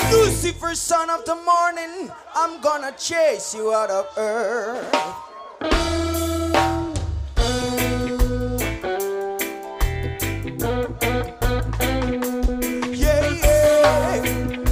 Lucifer, son of the morning, I'm gonna chase you out of earth. Yeah, yeah.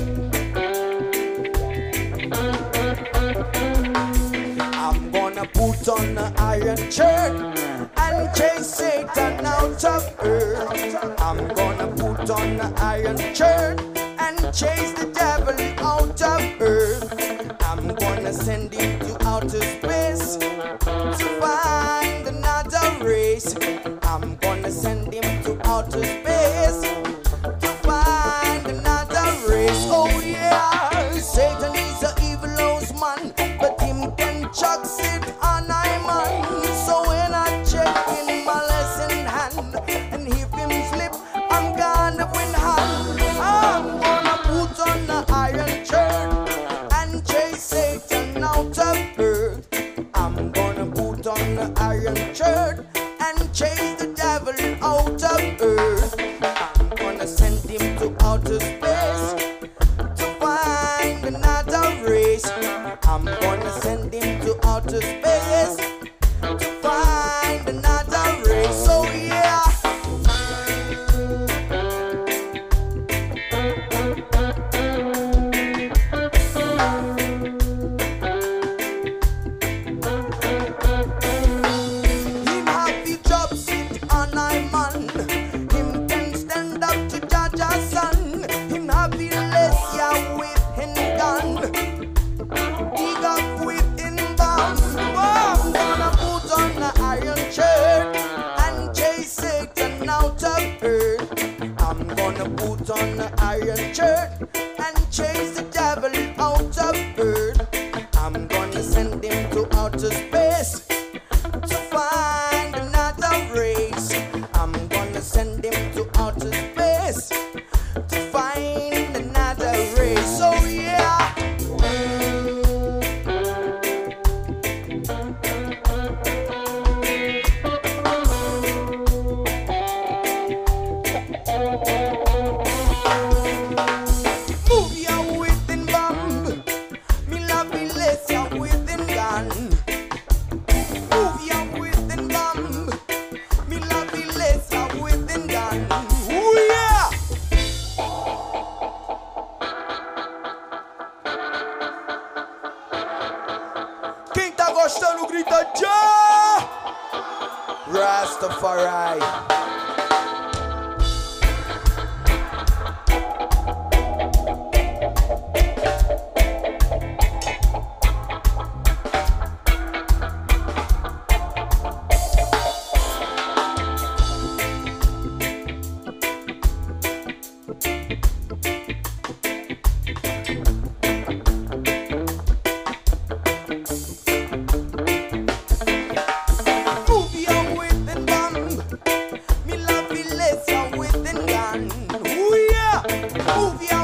I'm gonna put on the iron shirt and chase Satan out of earth. I'm gonna put on the iron shirt and chase the devil out of earth. I'm gonna send him to outer space to find another race. I'm gonna send him to outer space to find another race. Oh yeah, Satan is a evil house man, but him can chuck it on I man. So when I check in my lesson hand and if him slip, I'm gonna win hand. I'm gonna put on the iron shirt and chase Satan out of earth. I'm gonna put on the iron shirt and chase the devil out of earth. I'm gonna send him to outer space to find another race. I'm gonna send him to outer space to find another race. Oh yeah. Him happy job sit on I man. Him can stand up to judge a son. Him happy less ya with him gun. He got with him bomb. Oh, I'm gonna put on the iron shirt and chase Satan out of earth. I'm gonna put on the iron shirt and chase the devil out of earth. I'm gonna send him to outer space to find another race. I'm gonna send him to outer space to find another race. Oh yeah. Move ya within bomb. Me love me less ya within gun. Move ya within bomb. Me love me less ya within gun. Ooh yeah. Quem tá gostando grita já. Rastafari. Move ya within bomb. Me love me less ya within gun. Ooh yeah. Move ya